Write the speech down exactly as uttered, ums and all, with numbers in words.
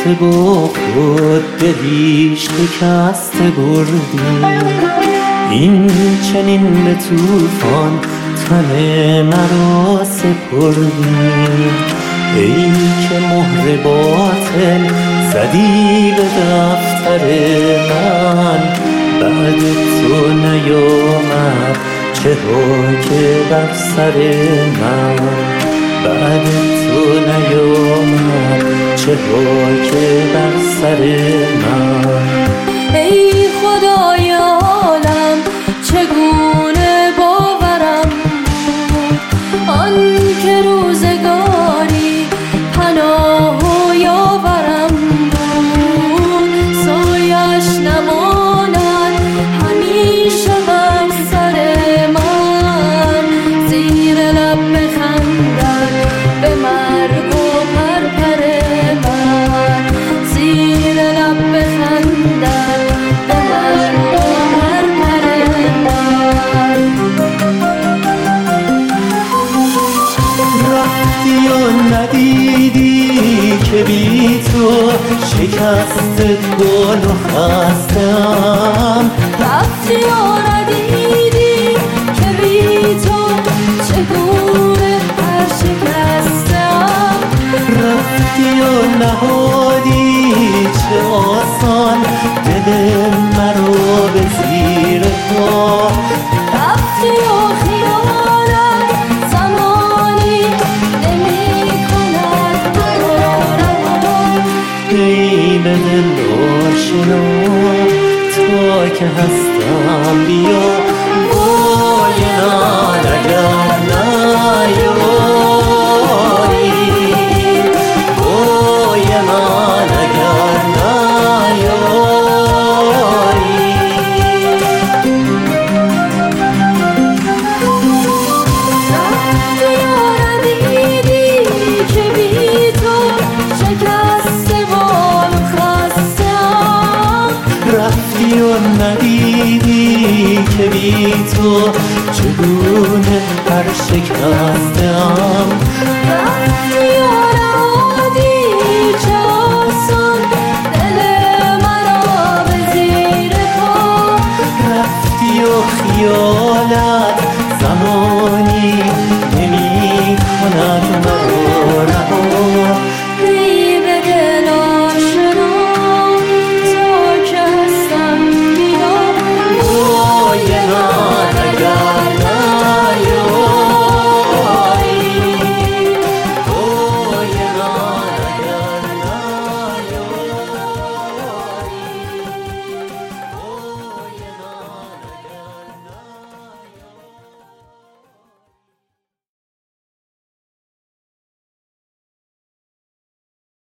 رفته با خود دلی شکسته بردی. این چنین به طوفان تن مرا سپردی. ای که مهر باطل زدی به دفتر من، بعد تو نیامد چه ها که بر سر من. بعد تو نیامد چه ها که بر سر من. ای خدای عالم چگونه باورم بود آن که روزگاری پناه و یاورم بود. سایش نماند همیشه بر سر من، زیر لب بخندد به مرگ و پرپر من. زیر لب بخندد به مرگ و پرپر من. رفتی و ندیدی که بی تو شکست گل و خستم. رفتی و ندیدی که بی تو چگونه پر شکستم. رفتی و نهادی چه آسان دل مرا به زیر پا. رفتی و خیالت زمانی نمی کند مرا رها. ای به دل آشنا تا که هستم بیا. وای من اگر نیایی، وای من اگر نیایی. رفتی و ندیدی که بی تو شکسته بال و خستم. رفتی و ندیدی که بی تو چگونه پر شکستم.